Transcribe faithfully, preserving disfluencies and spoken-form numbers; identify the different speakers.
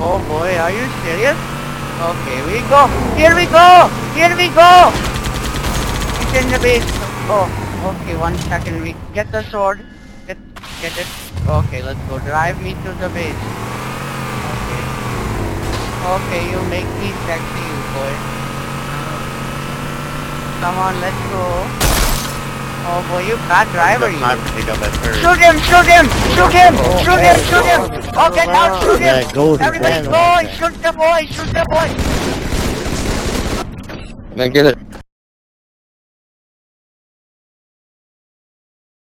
Speaker 1: Oh boy, are you serious? Okay, we go. Here we go. Here we go. It's in the base. Oh, okay. One second. We get the sword. Get, get it. Okay, let's go. Drive me to the base. Okay. Okay, you make me sexy, you boy. Come on, let's go. Oh boy, you bad driver, you. Shoot him! Shoot him! Shoot him! Shoot him! Shoot him! Oh, get out! Shoot him!
Speaker 2: Yeah, go,
Speaker 1: Everybody
Speaker 2: go.
Speaker 1: go! Shoot the boy! Shoot the boy!
Speaker 3: Man, get it.